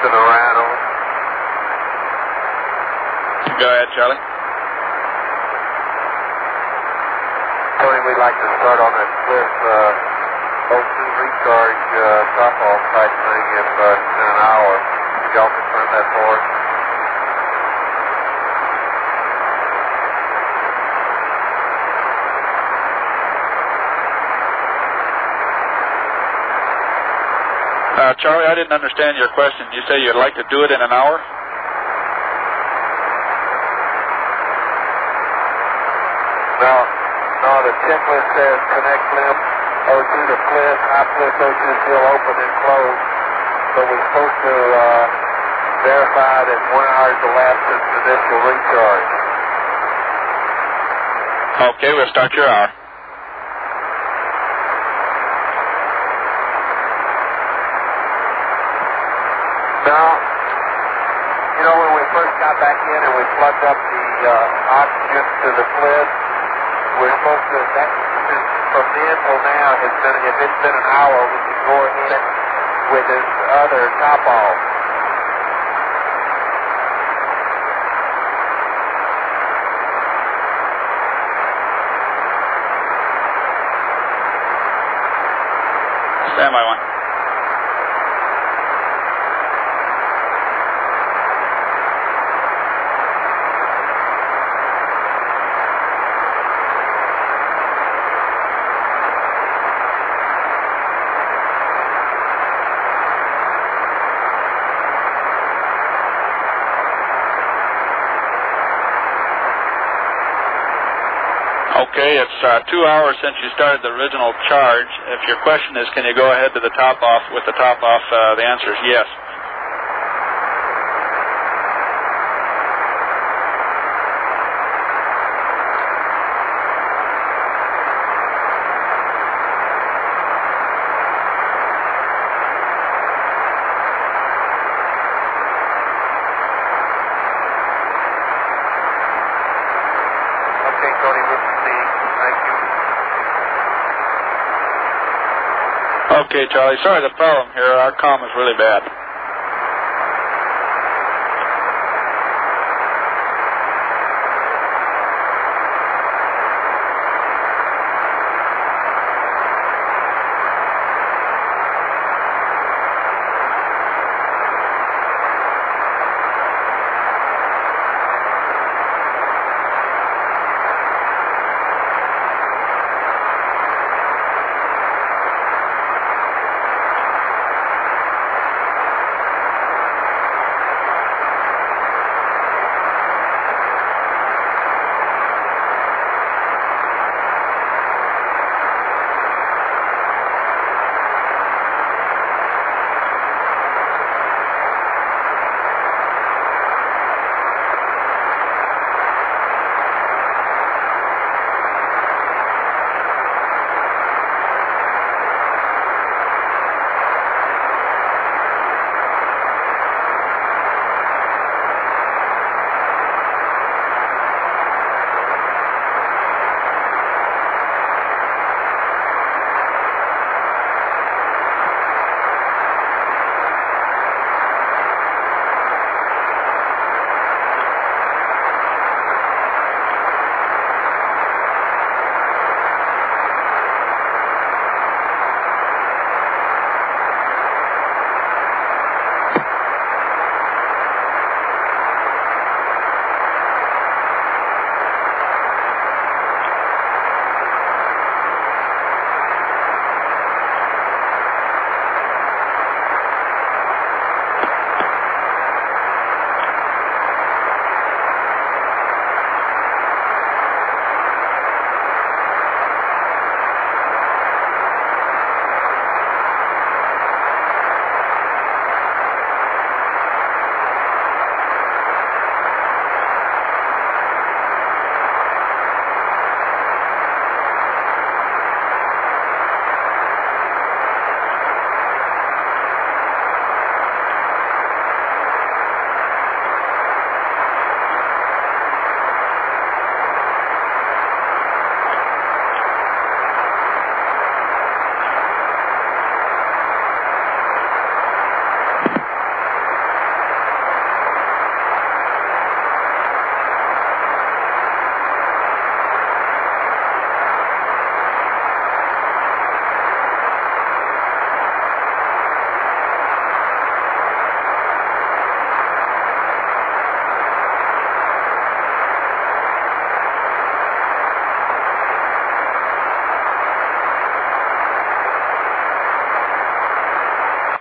and a rattle. Go ahead, Charlie. Tony, we'd like to start on that Cliff O2 recharge top-off type thing if it's in an hour. If y'all confirm that for us. Charlie, I didn't understand your question. You say you'd like to do it in an hour? No, the checklist says connect limb O2 to Cliff, high Cliff O2 still open and closed. So we're supposed to verify that 1 hour is elapsed since initial recharge. Okay, we'll start your hour. Now, you know, when we first got back in and we plugged up the oxygen to the Cliff, we're supposed to, from then till now, if it's been an hour, we can go ahead with this other top off. Standby one. Okay, it's 2 hours since you started the original charge. If your question is, can you go ahead to the top off with the top off, the answer is yes. Okay, Charlie, sorry the problem here. Our comm is really bad.